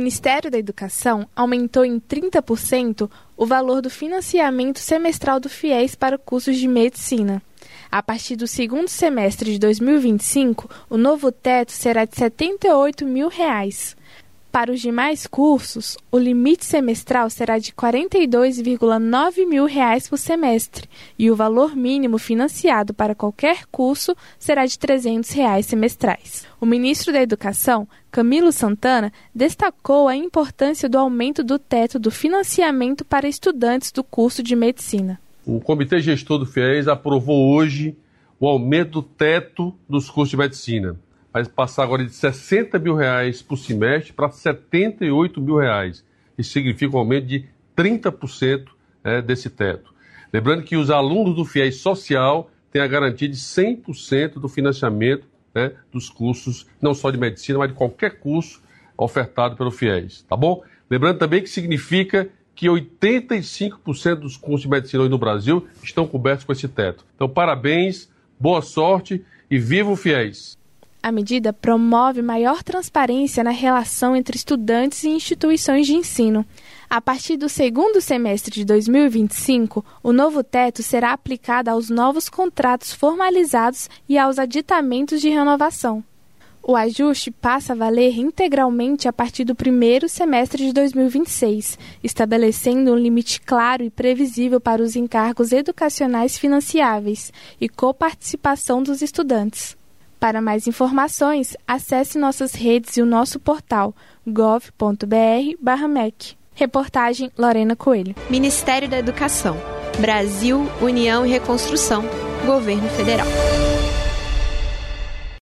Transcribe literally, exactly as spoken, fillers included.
Ministério da Educação aumentou em trinta por cento o valor do financiamento semestral do FIES para cursos de medicina. A partir do segundo semestre de dois mil e vinte e cinco, o novo teto será de setenta e oito mil reais. Para os demais cursos, o limite semestral será de quarenta e dois vírgula nove mil reais por semestre e o valor mínimo financiado para qualquer curso será de trezentos reais semestrais. O ministro da Educação, Camilo Santana, destacou a importância do aumento do teto do financiamento para estudantes do curso de medicina. O Comitê Gestor do FIES aprovou hoje o aumento do teto dos cursos de medicina. Vai passar agora de sessenta mil reais por semestre para setenta e oito mil reais. Isso significa um aumento de trinta por cento é, desse teto. Lembrando que os alunos do FIES Social têm a garantia de cem por cento do financiamento, né, dos cursos, não só de medicina, mas de qualquer curso ofertado pelo FIES, tá bom? Lembrando também que significa que oitenta e cinco por cento dos cursos de medicina hoje no Brasil estão cobertos com esse teto. Então, parabéns, boa sorte e viva o FIES! A medida promove maior transparência na relação entre estudantes e instituições de ensino. A partir do segundo semestre de dois mil e vinte e cinco, o novo teto será aplicado aos novos contratos formalizados e aos aditamentos de renovação. O ajuste passa a valer integralmente a partir do primeiro semestre de dois mil e vinte e seis, estabelecendo um limite claro e previsível para os encargos educacionais financiáveis e coparticipação dos estudantes. Para mais informações, acesse nossas redes e o nosso portal gov ponto br barra M E C. Reportagem Lorena Coelho. Ministério da Educação. Brasil, União e Reconstrução. Governo Federal.